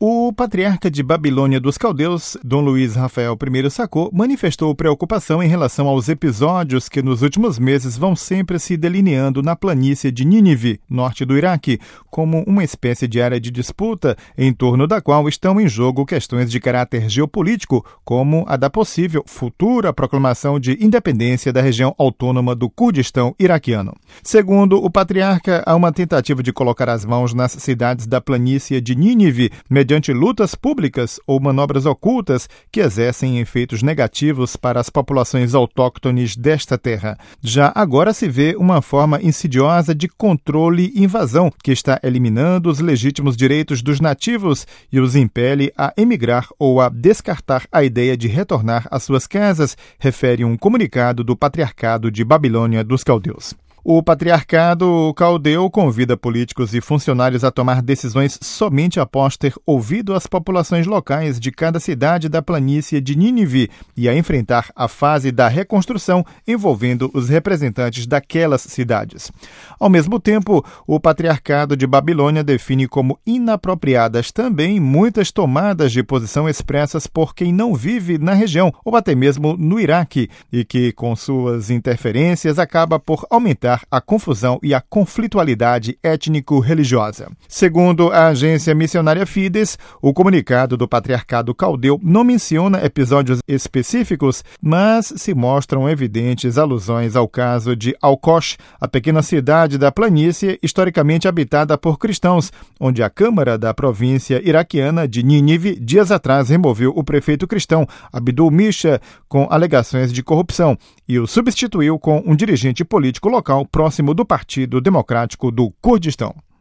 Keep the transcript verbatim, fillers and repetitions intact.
O patriarca de Babilônia dos Caldeus, Dom Luiz Rafael I Sacô, manifestou preocupação em relação aos episódios que nos últimos meses vão sempre se delineando na planície de Nínive, norte do Iraque, como uma espécie de área de disputa em torno da qual estão em jogo questões de caráter geopolítico, como a da possível futura proclamação de independência da região autônoma do Kurdistão iraquiano. Segundo o patriarca, há uma tentativa de colocar as mãos nas cidades da planície de Nínive, mediante lutas públicas ou manobras ocultas que exercem efeitos negativos para as populações autóctones desta terra. Já agora se vê uma forma insidiosa de controle e invasão que está eliminando os legítimos direitos dos nativos e os impele a emigrar ou a descartar a ideia de retornar às suas casas, refere um comunicado do Patriarcado de Babilônia dos Caldeus. O patriarcado caldeu convida políticos e funcionários a tomar decisões somente após ter ouvido as populações locais de cada cidade da planície de Nínive e a enfrentar a fase da reconstrução envolvendo os representantes daquelas cidades. Ao mesmo tempo, o patriarcado de Babilônia define como inapropriadas também muitas tomadas de posição expressas por quem não vive na região ou até mesmo no Iraque e que, com suas interferências, acaba por aumentar a confusão e a conflitualidade étnico-religiosa. Segundo a agência missionária Fides, o comunicado do Patriarcado Caldeu não menciona episódios específicos, mas se mostram evidentes alusões ao caso de Al-Qosh, a pequena cidade da planície historicamente habitada por cristãos, onde a Câmara da província iraquiana de Nínive dias atrás removeu o prefeito cristão Abdul Misha com alegações de corrupção e o substituiu com um dirigente político local próximo do Partido Democrático do Kurdistão.